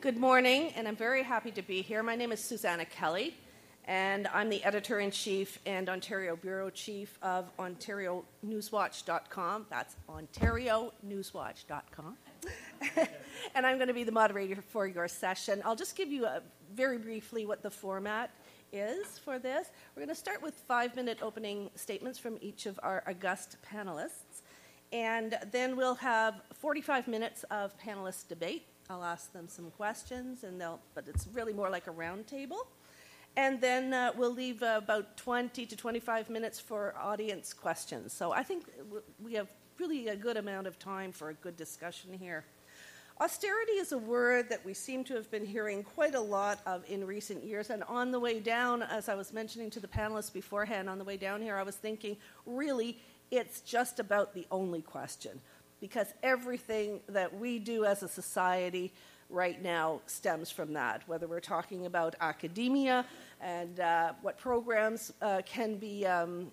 Good morning, and I'm very happy to be here. My name is Susanna Kelly, and I'm the Editor-in-Chief and Ontario Bureau Chief of OntarioNewsWatch.com. That's OntarioNewsWatch.com. And I'm going to be the moderator for your session. I'll just give you very briefly what the format is for this. We're going to start with 5-minute opening statements from each of our august panelists, and then we'll have 45 minutes of panelist debate. I'll ask them some questions, but it's really more like a round table. And then we'll leave about 20 to 25 minutes for audience questions. So I think we have really a good amount of time for a good discussion here. Austerity is a word that we seem to have been hearing quite a lot of in recent years. And on the way down, as I was mentioning to the panelists beforehand, on the way down here, I was thinking, really, it's just about the only question. Because everything that we do as a society right now stems from that, whether we're talking about academia and what programs can be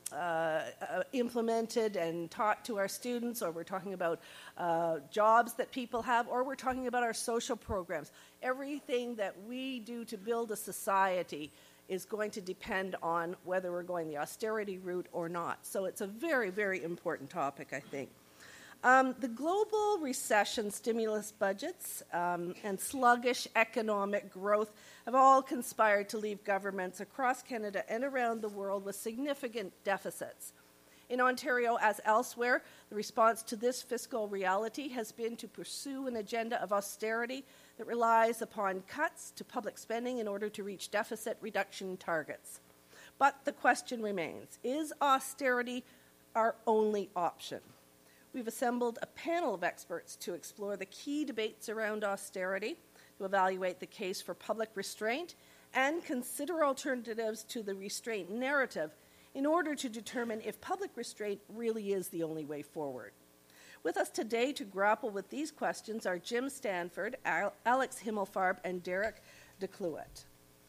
implemented and taught to our students, or we're talking about jobs that people have, or we're talking about our social programs. Everything that we do to build a society is going to depend on whether we're going the austerity route or not. So it's a very, very important topic, I think. The global recession, stimulus budgets, and sluggish economic growth have all conspired to leave governments across Canada and around the world with significant deficits. In Ontario, as elsewhere, the response to this fiscal reality has been to pursue an agenda of austerity that relies upon cuts to public spending in order to reach deficit reduction targets. But the question remains, is austerity our only option? We've assembled a panel of experts to explore the key debates around austerity, to evaluate the case for public restraint, and consider alternatives to the restraint narrative in order to determine if public restraint really is the only way forward. With us today to grapple with these questions are Jim Stanford, Alex Himmelfarb, and Derek DeCluett.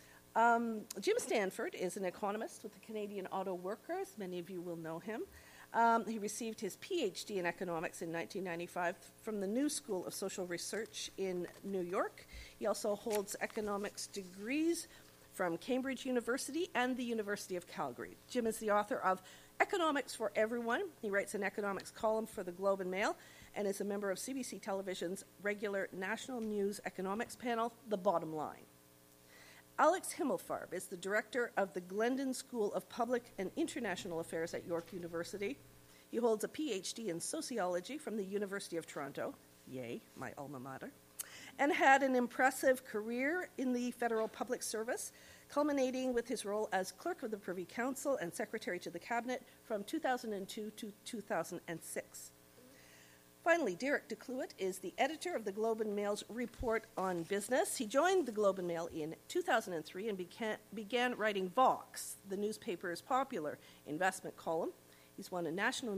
Jim Stanford is an economist with the Canadian Auto Workers. Many of you will know him. He received his PhD in economics in 1995 from the New School of Social Research in New York. He also holds economics degrees from Cambridge University and the University of Calgary. Jim is the author of Economics for Everyone. He writes an economics column for the Globe and Mail and is a member of CBC Television's regular national news economics panel, The Bottom Line. Alex Himmelfarb is the director of the Glendon School of Public and International Affairs at York University. He holds a PhD in sociology from the University of Toronto, yay, my alma mater, and had an impressive career in the federal public service, culminating with his role as clerk of the Privy Council and secretary to the cabinet from 2002 to 2006. Finally, Derek DeCluett is the editor of the Globe and Mail's Report on Business. He joined the Globe and Mail in 2003 and began writing Vox, the newspaper's popular investment column. He's won a national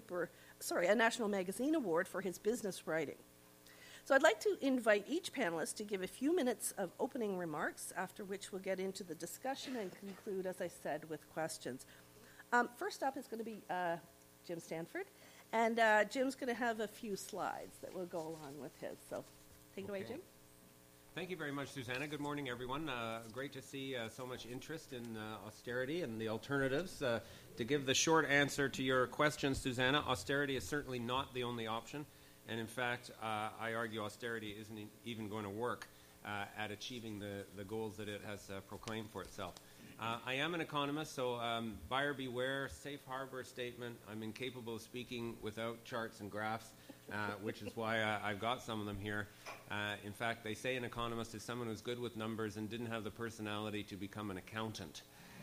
magazine award for his business writing. So I'd like to invite each panelist to give a few minutes of opening remarks, after which we'll get into the discussion and conclude, as I said, with questions. First up is going to be Jim Stanford. And Jim's going to have a few slides that will go along with his. So take it away, Jim. Thank you very much, Susanna. Good morning, everyone. Great to see so much interest in austerity and the alternatives. To give the short answer to your question, Susanna, austerity is certainly not the only option. And in fact, I argue austerity isn't even going to work at achieving the goals that it has proclaimed for itself. I am an economist, so buyer beware, safe harbor statement. I'm incapable of speaking without charts and graphs, which is why I've got some of them here. In fact, they say an economist is someone who's good with numbers and didn't have the personality to become an accountant,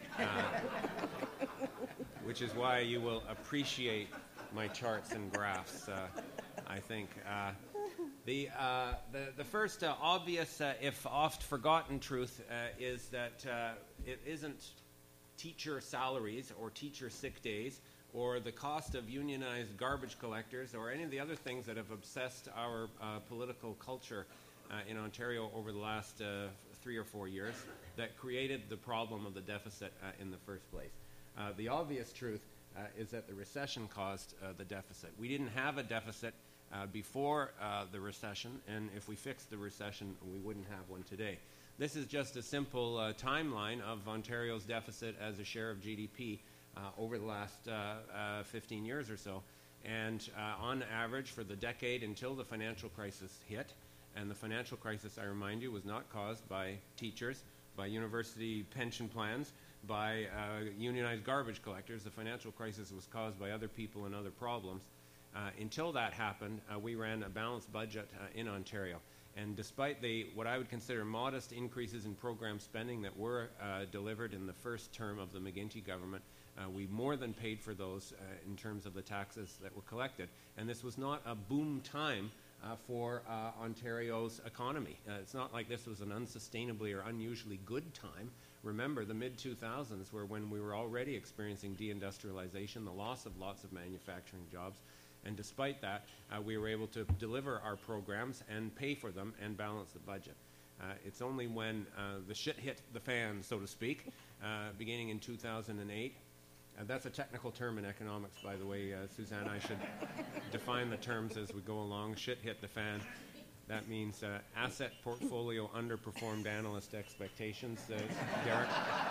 which is why you will appreciate my charts and graphs, I think. The first obvious, if oft forgotten truth is that it isn't teacher salaries or teacher sick days or the cost of unionized garbage collectors or any of the other things that have obsessed our political culture in Ontario over the last 3 or 4 years that created the problem of the deficit in the first place. The obvious truth is that the recession caused the deficit. We didn't have a deficit before the recession, and if we fixed the recession, we wouldn't have one today. This is just a simple timeline of Ontario's deficit as a share of GDP over the last 15 years or so. And on average, for the decade until the financial crisis hit, and the financial crisis, I remind you, was not caused by teachers, by university pension plans, by unionized garbage collectors. The financial crisis was caused by other people and other problems. Until that happened, we ran a balanced budget in Ontario. And despite what I would consider modest increases in program spending that were delivered in the first term of the McGuinty government, we more than paid for those in terms of the taxes that were collected. And this was not a boom time for Ontario's economy. It's not like this was an unsustainably or unusually good time. Remember, the mid-2000s were when we were already experiencing deindustrialization, the loss of lots of manufacturing jobs. And despite that, we were able to deliver our programs and pay for them and balance the budget. It's only when the shit hit the fan, so to speak, beginning in 2008. That's a technical term in economics, by the way, Suzanne. I should define the terms as we go along. Shit hit the fan. That means asset portfolio underperformed analyst expectations, Derek.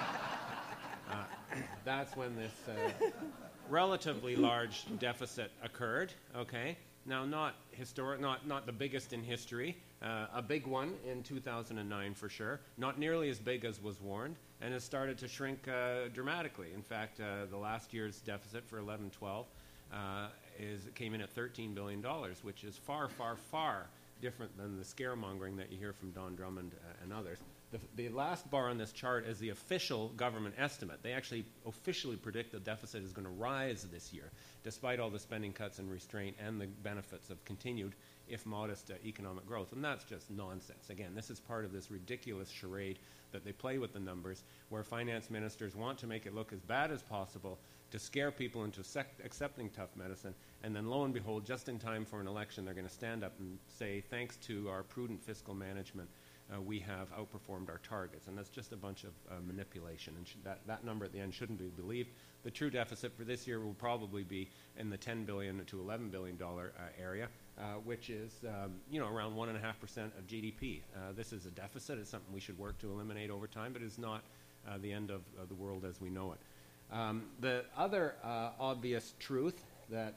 That's when this relatively large deficit occurred, okay? Now, not historic, not the biggest in history, a big one in 2009 for sure, not nearly as big as was warned, and has started to shrink dramatically. In fact, the last year's deficit for 11-12 came in at $13 billion, which is far, far, far different than the scaremongering that you hear from Don Drummond and others. The last bar on this chart is the official government estimate. They actually officially predict the deficit is going to rise this year, despite all the spending cuts and restraint and the benefits of continued, if modest, economic growth. And that's just nonsense. Again, this is part of this ridiculous charade that they play with the numbers, where finance ministers want to make it look as bad as possible to scare people into accepting tough medicine, and then lo and behold, just in time for an election, they're going to stand up and say, thanks to our prudent fiscal management, we have outperformed our targets. And that's just a bunch of manipulation. And that number at the end shouldn't be believed. The true deficit for this year will probably be in the $10 billion to $11 billion area, which is around 1.5% of GDP. This is a deficit. It's something we should work to eliminate over time, but it's not the end of the world as we know it. The other obvious truth that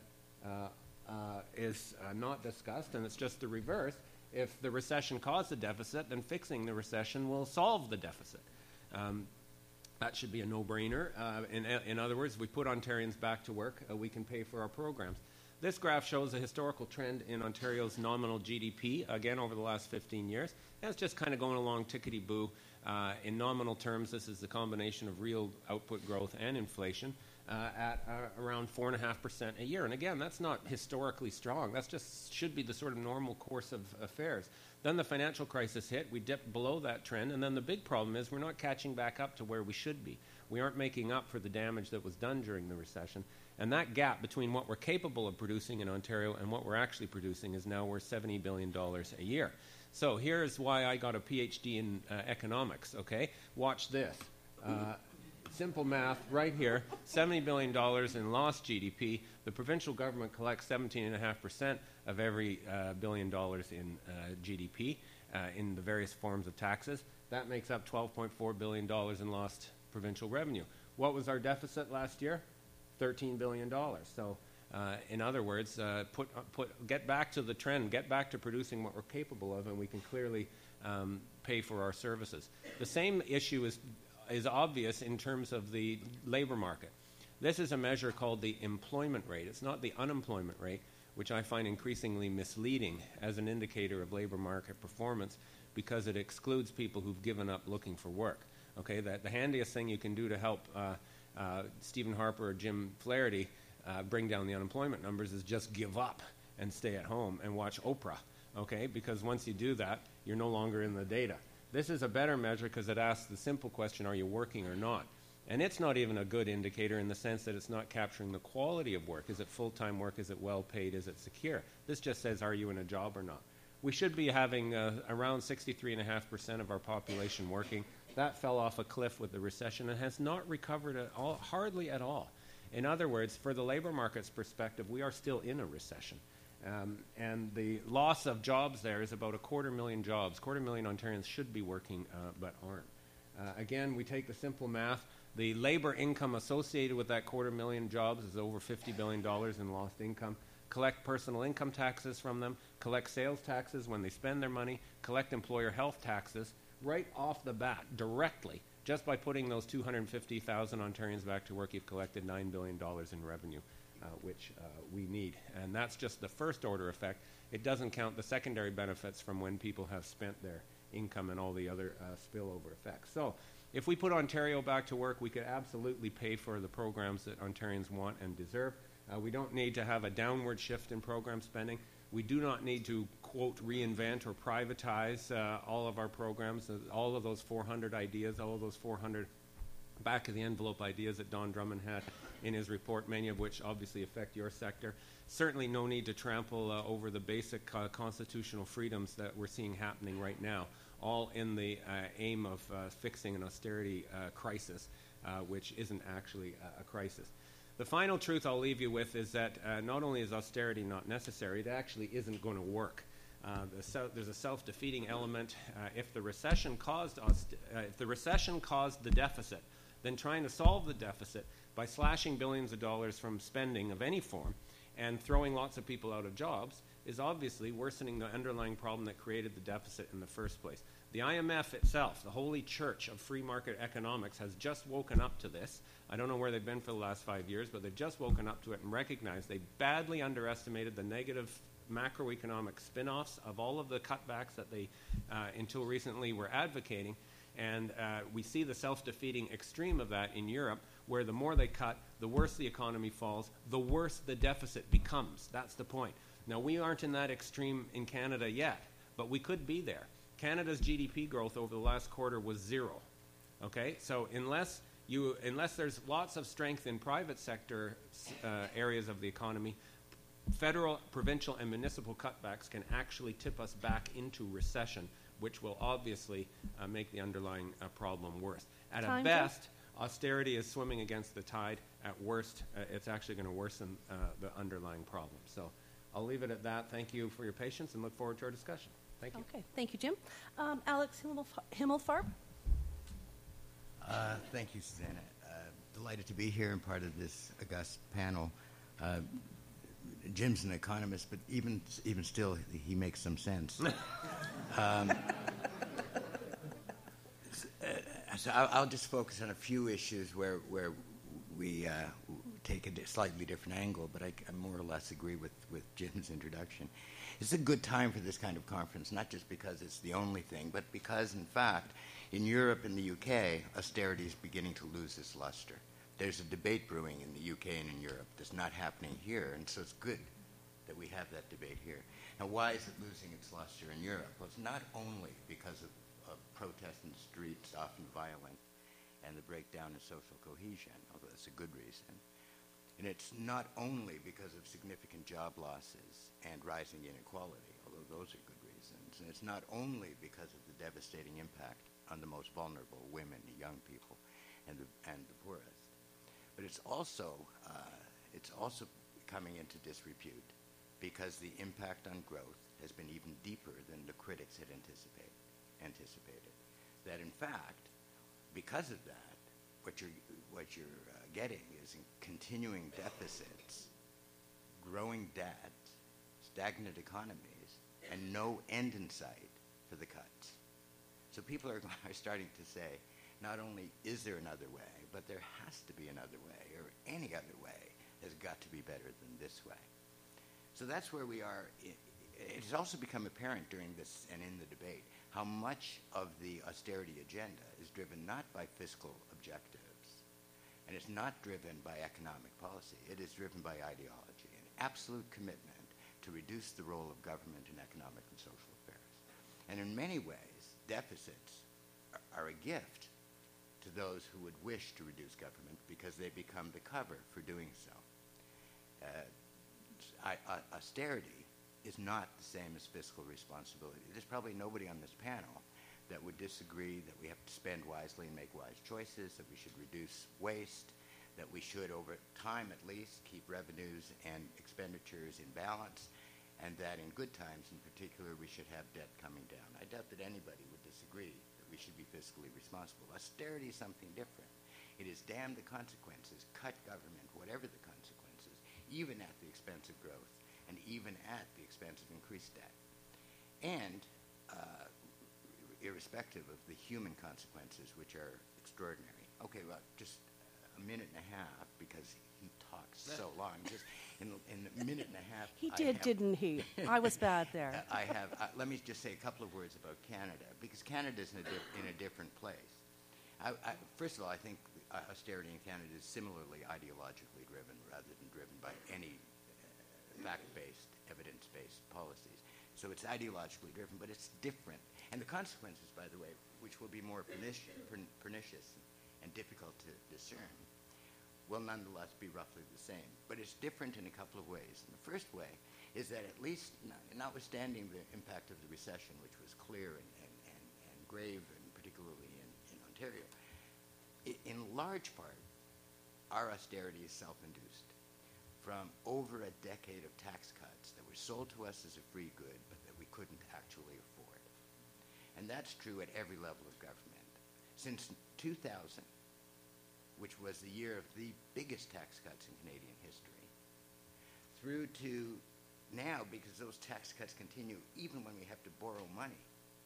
is not discussed, and it's just the reverse, if the recession caused the deficit, then fixing the recession will solve the deficit. That should be a no-brainer. In other words, if we put Ontarians back to work, we can pay for our programs. This graph shows a historical trend in Ontario's nominal GDP, again, over the last 15 years. And it's just kind of going along tickety-boo. In nominal terms, this is the combination of real output growth and inflation at around 4.5% a year. And again, that's not historically strong. That's just should be the sort of normal course of affairs. Then the financial crisis hit. We dipped below that trend. And then the big problem is we're not catching back up to where we should be. We aren't making up for the damage that was done during the recession. And that gap between what we're capable of producing in Ontario and what we're actually producing is now worth $70 billion a year. So here's why I got a PhD in economics, okay? Watch this. Simple math right here, $70 billion in lost GDP. The provincial government collects 17.5% of every $1 billion in GDP in the various forms of taxes. That makes up $12.4 billion in lost provincial revenue. What was our deficit last year? $13 billion. So in other words, get back to the trend, get back to producing what we're capable of, and we can clearly pay for our services. The same issue is obvious in terms of the labor market. This is a measure called the employment rate. It's not the unemployment rate, which I find increasingly misleading as an indicator of labor market performance because it excludes people who've given up looking for work. Okay, the handiest thing you can do to help Stephen Harper or Jim Flaherty bring down the unemployment numbers is just give up and stay at home and watch Oprah, okay? Because once you do that, you're no longer in the data. This is a better measure because it asks the simple question, are you working or not? And it's not even a good indicator in the sense that it's not capturing the quality of work. Is it full-time work? Is it well-paid? Is it secure? This just says, are you in a job or not? We should be having around 63.5% of our population working. That fell off a cliff with the recession and has not recovered at all, hardly at all. In other words, for the labor market's perspective, we are still in a recession. And the loss of jobs there is about 250,000 jobs. 250,000 Ontarians should be working but aren't. Again, we take the simple math. The labor income associated with that 250,000 jobs is over $50 billion in lost income. Collect personal income taxes from them, collect sales taxes when they spend their money, collect employer health taxes right off the bat, directly. Just by putting those 250,000 Ontarians back to work, you've collected $9 billion in revenue, which we need. And that's just the first order effect. It doesn't count the secondary benefits from when people have spent their income and all the other spillover effects. So if we put Ontario back to work, we could absolutely pay for the programs that Ontarians want and deserve. We don't need to have a downward shift in program spending. We do not need to, quote, reinvent or privatize all of our programs, all of those 400 ideas, all of those 400 back-of-the-envelope ideas that Don Drummond had in his report, many of which obviously affect your sector. Certainly no need to trample over the basic constitutional freedoms that we're seeing happening right now, all in the aim of fixing an austerity crisis, which isn't actually a crisis. The final truth I'll leave you with is that not only is austerity not necessary, it actually isn't going to work. There's a self-defeating element. If the recession caused the deficit, then trying to solve the deficit by slashing billions of dollars from spending of any form and throwing lots of people out of jobs is obviously worsening the underlying problem that created the deficit in the first place. The IMF itself, the holy church of free market economics, has just woken up to this. I don't know where they've been for the last 5 years, but they've just woken up to it and recognized they badly underestimated the negative macroeconomic spin-offs of all of the cutbacks that they, until recently, were advocating. And we see the self-defeating extreme of that in Europe, where the more they cut, the worse the economy falls, the worse the deficit becomes. That's the point. Now, we aren't in that extreme in Canada yet, but we could be there. Canada's GDP growth over the last quarter was 0. Okay? So unless there's lots of strength in private sector areas of the economy, federal, provincial, and municipal cutbacks can actually tip us back into recession, which will obviously make the underlying problem worse. At a best, austerity is swimming against the tide. At worst, it's actually going to worsen the underlying problem. So I'll leave it at that. Thank you for your patience and look forward to our discussion. Thank you. Okay, thank you, Jim. Alex Himmelfarb. Thank you, Susanna. Delighted to be here and part of this august panel. Jim's an economist, but even still, he makes some sense. So I'll just focus on a few issues where we take a slightly different angle, but I more or less agree with Jim's introduction. It's a good time for this kind of conference, not just because it's the only thing, but because, in fact, in Europe and the UK, austerity is beginning to lose its luster. There's a debate brewing in the UK and in Europe that's not happening here, and so it's good that we have that debate here. Now, why is it losing its luster in Europe? Well, it's not only because of protests in the streets, often violent, and the breakdown in social cohesion, although that's a good reason. And it's not only because of significant job losses and rising inequality, although those are good reasons. And it's not only because of the devastating impact on the most vulnerable, women, young people, and the poorest. But it's also coming into disrepute because the impact on growth has been even deeper than the critics had anticipated. That in fact, because of that, what you're getting is continuing deficits, growing debt, stagnant economies, and no end in sight for the cuts. So people are starting to say, not only is there another way, but there has to be another way, or any other way has got to be better than this way. So that's where we are. It has also become apparent during this and in the debate how much of the austerity agenda is driven not by fiscal objectives, and it's not driven by economic policy. It is driven by ideology, an absolute commitment to reduce the role of government in economic and social affairs. And in many ways, deficits are a gift to those who would wish to reduce government because they become the cover for doing so. Austerity is not the same as fiscal responsibility. There's probably nobody on this panel that would disagree that we have to spend wisely and make wise choices, that we should reduce waste, that we should, over time at least, keep revenues and expenditures in balance, and that in good times in particular we should have debt coming down. I doubt that anybody would disagree that we should be fiscally responsible. Austerity is something different. It is damn the consequences, cut government, whatever the consequences, even at the expense of growth and even at the expense of increased debt. And irrespective of the human consequences, which are extraordinary. Okay, well, just a minute and a half, because he talks so long. Just in a minute and a half. He did, didn't he? I was bad there. Let me just say a couple of words about Canada, because Canada is in a different place. First of all, I think austerity in Canada is similarly ideologically driven rather than driven by any fact-based, evidence-based policies. So it's ideologically driven, but it's different. And the consequences, by the way, which will be more pernicious and difficult to discern, will nonetheless be roughly the same. But it's different in a couple of ways. And the first way is that at least, notwithstanding the impact of the recession, which was clear and grave, and particularly in Ontario, in large part, our austerity is self-induced from over a decade of tax cuts that were sold to us as a free good, but that we couldn't actually afford. And that's true at every level of government. Since 2000, which was the year of the biggest tax cuts in Canadian history, through to now, because those tax cuts continue even when we have to borrow money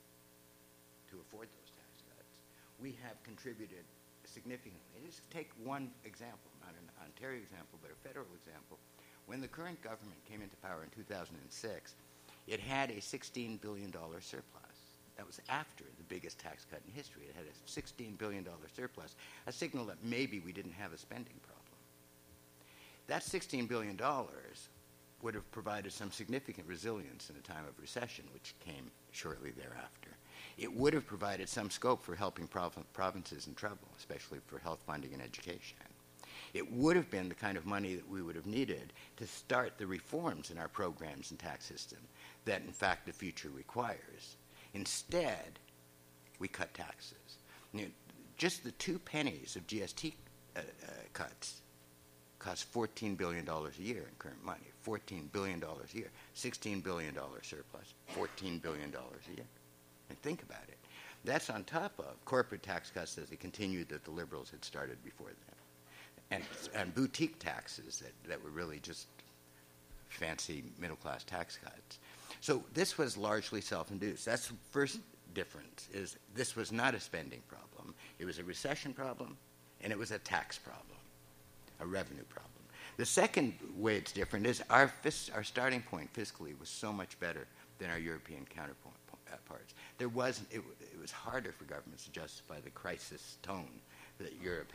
to afford those tax cuts, we have contributed significantly. Just take one example, not an Ontario example, but a federal example. When the current government came into power in 2006, it had a $16 billion surplus. That was after the biggest tax cut in history. It had a $16 billion surplus, a signal that maybe we didn't have a spending problem. That $16 billion would have provided some significant resilience in a time of recession, which came shortly thereafter. It would have provided some scope for helping provinces in trouble, especially for health funding and education. It would have been the kind of money that we would have needed to start the reforms in our programs and tax system that, in fact, the future requires. Instead, we cut taxes. Just the 2 pennies of GST cuts cost $14 billion a year in current money. $14 billion a year. $16 billion surplus. $14 billion a year. And think about it. That's on top of corporate tax cuts as they continued that the Liberals had started before them. And boutique taxes that were really just fancy middle-class tax cuts. So this was largely self-induced. That's the first difference, is this was not a spending problem. It was a recession problem, and it was a tax problem, a revenue problem. The second way it's different is our starting point fiscally was so much better than our European counterparts. It was harder for governments to justify the crisis tone that Europe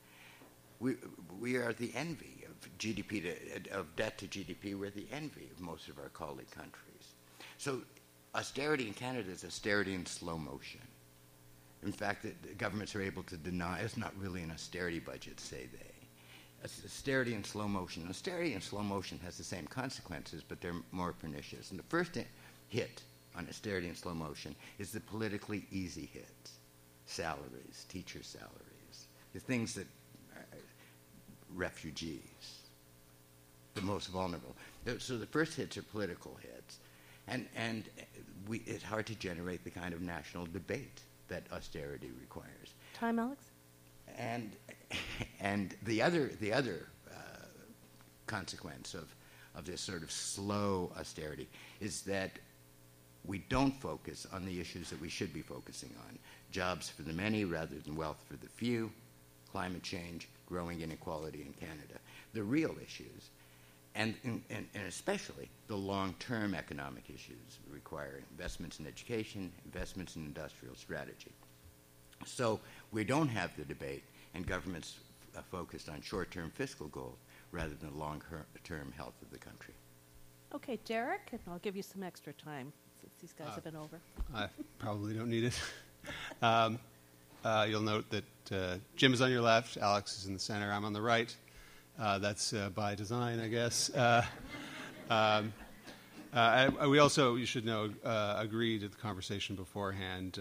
had. We are the envy of GDP of debt to GDP. We're the envy of most of our colleague countries. So austerity in Canada is austerity in slow motion. In fact, the governments are able to deny it's not really an austerity budget, say they. It's austerity in slow motion. Austerity in slow motion has the same consequences, but they're more pernicious. And the first hit on austerity in slow motion is the politically easy hits. Salaries, teacher salaries, the things that refugees, the most vulnerable. So the first hits are political hits. And it's hard to generate the kind of national debate that austerity requires. Time, Alex? And the other consequence of this sort of slow austerity is that we don't focus on the issues that we should be focusing on. Jobs for the many rather than wealth for the few, climate change, growing inequality in Canada. The real issues, and especially the long-term economic issues require investments in education, investments in industrial strategy. So we don't have the debate, and governments focused on short-term fiscal goals rather than long-term health of the country. Okay, Derek, and I'll give you some extra time since these guys have been over. I probably don't need it. You'll note that Jim is on your left, Alex is in the center, I'm on the right. That's by design, I guess. We also, you should know, agreed at the conversation beforehand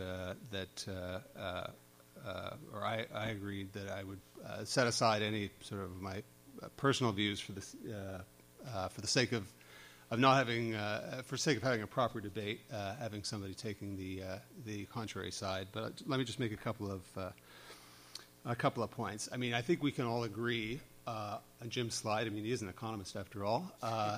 or I agreed that I would set aside any sort of my personal views for the sake of not having, for sake of having a proper debate, having somebody taking the contrary side. But let me just make a couple of points. I mean, I think we can all agree on Jim's slide. I mean, he is an economist after all.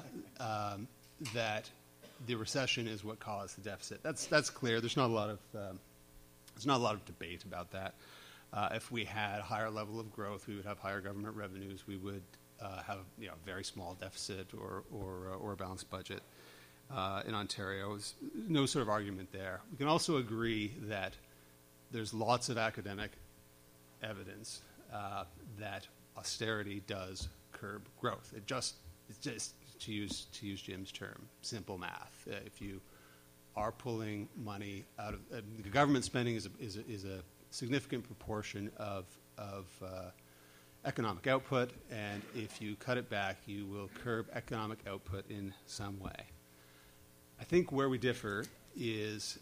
That the recession is what caused the deficit. That's clear. There's not a lot of debate about that. If we had a higher level of growth, we would have higher government revenues. We would have a very small deficit or a balanced budget in Ontario. There's no sort of argument there. We can also agree that there's lots of academic evidence that austerity does curb growth. It's just to use Jim's term, simple math. If you are pulling money out of the government spending is a significant proportion of economic output, and if you cut it back, you will curb economic output in some way. I think where we differ is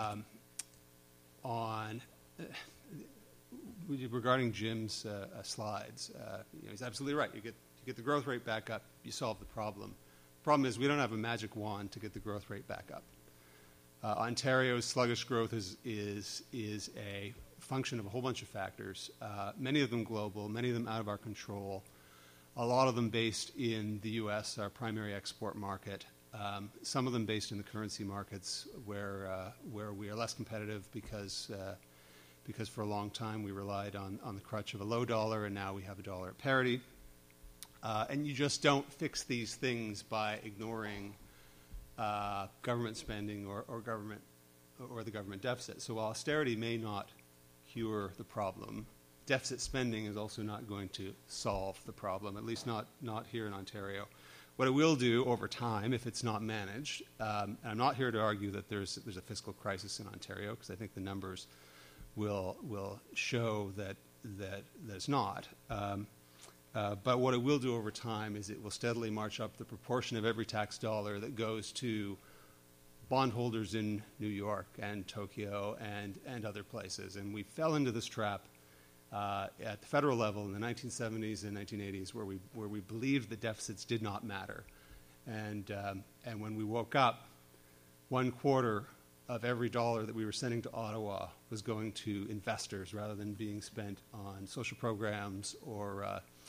regarding Jim's slides. He's absolutely right. You get the growth rate back up, you solve the problem. The problem is we don't have a magic wand to get the growth rate back up. Ontario's sluggish growth is a function of a whole bunch of factors, many of them global, many of them out of our control, a lot of them based in the U.S., our primary export market, some of them based in the currency markets where we are less competitive because for a long time we relied on the crutch of a low dollar, and now we have a dollar at parity. And you just don't fix these things by ignoring government spending or the government deficit. So while austerity may not cure the problem, deficit spending is also not going to solve the problem, at least not here in Ontario. What it will do over time, if it's not managed, and I'm not here to argue that there's a fiscal crisis in Ontario, because I think the numbers will show that it's not. But what it will do over time is it will steadily march up the proportion of every tax dollar that goes to bondholders in New York and Tokyo and other places. And we fell into this trap at the federal level in the 1970s and 1980s where we believed that deficits did not matter. And when we woke up, 1/4 of every dollar that we were sending to Ottawa was going to investors rather than being spent on social programs or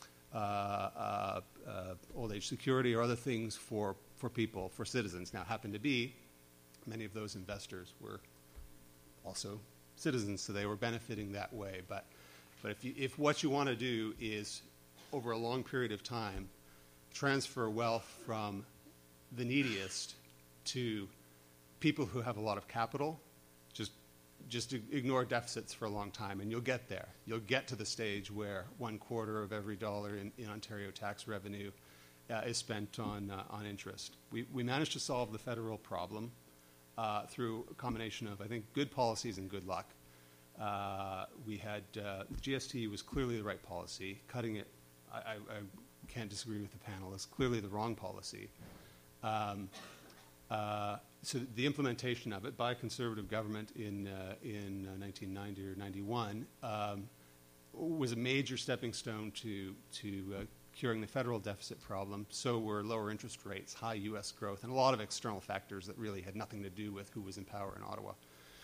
old age security or other things for people, for citizens. Now, it happened to be many of those investors were also citizens, so they were benefiting that way. But if what you want to do is, over a long period of time, transfer wealth from the neediest to people who have a lot of capital, just ignore deficits for a long time, and you'll get there. You'll get to the stage where 1/4 of every dollar in Ontario tax revenue is spent on interest. We managed to solve the federal problem through a combination of, I think, good policies and good luck. We had the GST was clearly the right policy. Cutting it, I can't disagree with the panel, is clearly the wrong policy. So the implementation of it by a conservative government in 1990 or 91 was a major stepping stone to curing the federal deficit problem. So were lower interest rates, high U.S. growth, and a lot of external factors that really had nothing to do with who was in power in Ottawa.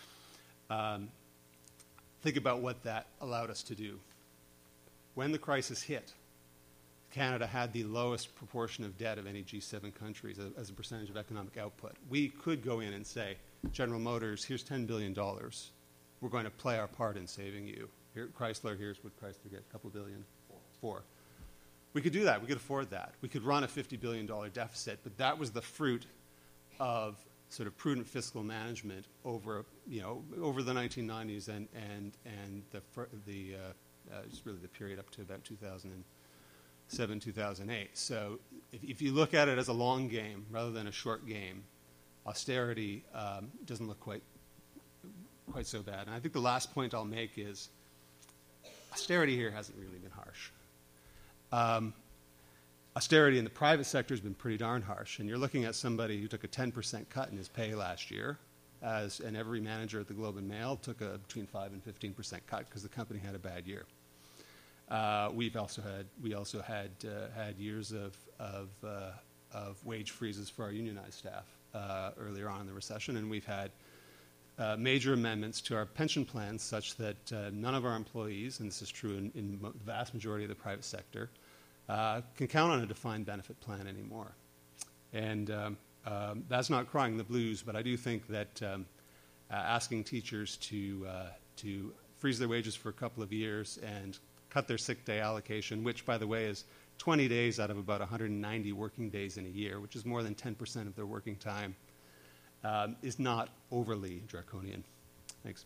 Think about what that allowed us to do. When the crisis hit, Canada had the lowest proportion of debt of any G7 countries as a percentage of economic output. We could go in and say, General Motors, here's $10 billion. We're going to play our part in saving you. Here, Chrysler, here's what Chrysler get, a couple billion. Four. We could do that. We could afford that. We could run a $50 billion deficit, but that was the fruit of sort of prudent fiscal management over the 1990s and just really the period up to about 2007, 2008. So if you look at it as a long game rather than a short game, austerity doesn't look quite so bad. And I think the last point I'll make is austerity here hasn't really been harsh. Austerity in the private sector has been pretty darn harsh. And you're looking at somebody who took a 10% cut in his pay last year, and every manager at the Globe and Mail took a between 5 and 15% cut because the company had a bad year. We also had years of of wage freezes for our unionized staff earlier on in the recession, and we've had major amendments to our pension plans such that none of our employees, and this is true in the vast majority of the private sector, can count on a defined benefit plan anymore. And that's not crying the blues, but I do think that asking teachers to freeze their wages for a couple of years and cut their sick day allocation, which, by the way, is 20 days out of about 190 working days in a year, which is more than 10% of their working time, is not overly draconian. Thanks.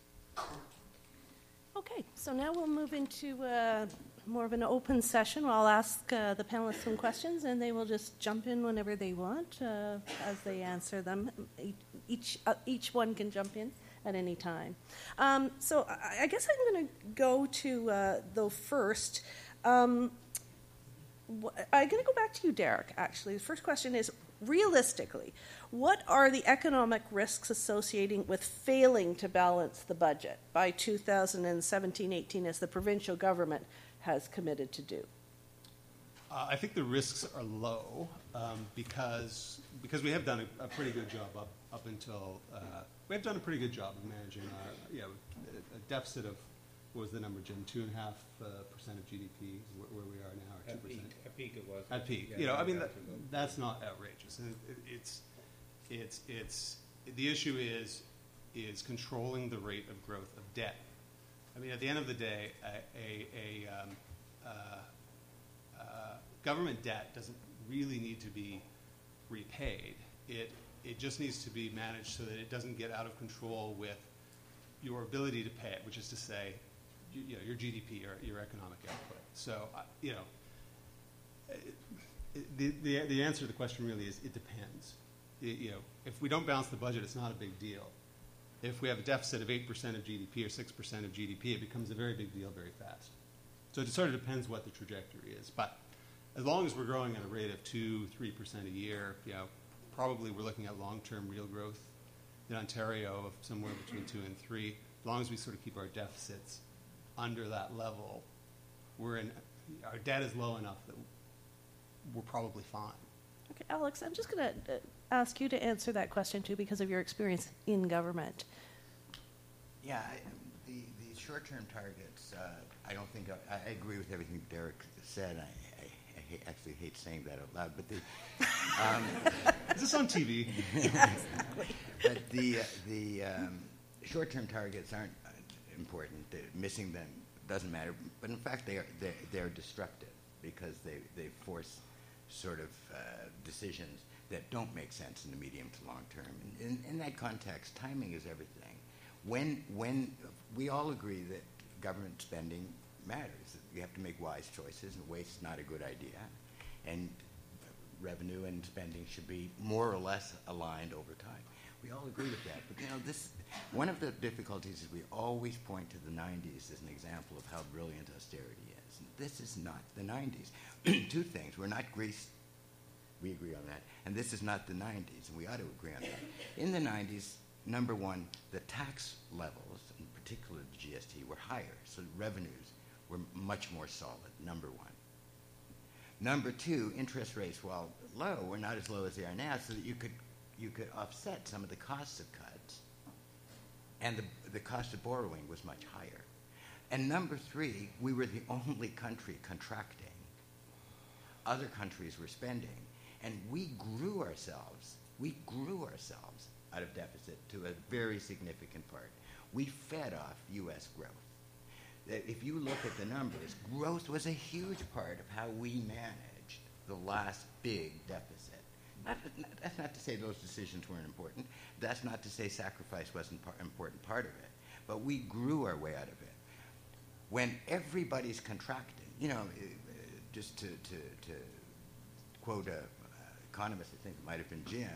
Okay, so now we'll move into more of an open session. I'll ask the panelists some questions, and they will just jump in whenever they want as they answer them. Each one can jump in at any time. So I guess I'm going to go to, though, first. I'm going to go back to you, Derek, actually. The first question is, realistically, what are the economic risks associating with failing to balance the budget by 2017-18 as the provincial government has committed to do? I think the risks are low because we have done a pretty good job up until we have done a pretty good job of managing a deficit of, what was the number, Jim? 2.5% of GDP is where we are now, or 2%. At peak it was. At peak, that's not outrageous. It's the issue is controlling the rate of growth of debt. I mean, at the end of the day, government debt doesn't really need to be repaid. It just needs to be managed so that it doesn't get out of control with your ability to pay it, which is to say, your GDP or your economic output. So, the answer to the question really is it depends. If we don't balance the budget, it's not a big deal. If we have a deficit of 8% of GDP or 6% of GDP, it becomes a very big deal very fast. So it sort of depends what the trajectory is. But as long as we're growing at a rate of 2-3% a year, probably we're looking at long-term real growth in Ontario of somewhere between 2 and 3. As long as we sort of keep our deficits under that level, our debt is low enough that we're probably fine. Okay, Alex, I'm just going to ask you to answer that question too because of your experience in government. Yeah, the short-term targets, I don't think, I agree with everything Derek said. I actually hate saying that out loud, but Is this on TV? Exactly. But the short-term targets aren't important. Missing them doesn't matter. But in fact, they're destructive because they force sort of decisions that don't make sense in the medium to long term. In that context, timing is everything. When we all agree that government spending matters, you have to make wise choices, and waste is not a good idea, and revenue and spending should be more or less aligned over time. We all agree with that. But one of the difficulties is we always point to the 90s as an example of how brilliant austerity is. And this is not the 90s. Two things. We're not Greece. We agree on that. And this is not the 90s, and we ought to agree on that. In the 90s, number one, the tax levels, in particular the GST, were higher. So revenues were much more solid, number one. Number two, interest rates, while low, were not as low as they are now, so that you could offset some of the costs of cuts. And the cost of borrowing was much higher. And number three, we were the only country contracting. Other countries were spending. And we grew ourselves out of deficit to a very significant part. We fed off U.S. growth. If you look at the numbers, growth was a huge part of how we managed the last big deficit. That's not to say those decisions weren't important. That's not to say sacrifice wasn't an important part of it. But we grew our way out of it. When everybody's contracting, just to quote an economist, I think it might have been Jim,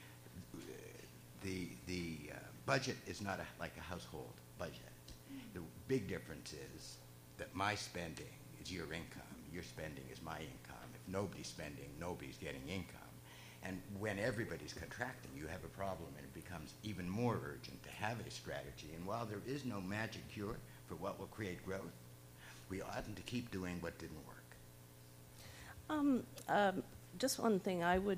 the budget is not like a household budget. The big difference is that my spending is your income. Your spending is my income. If nobody's spending, nobody's getting income. And when everybody's contracting, you have a problem, and it becomes even more urgent to have a strategy. And while there is no magic cure for what will create growth, we oughtn't to keep doing what didn't work. Just one thing I would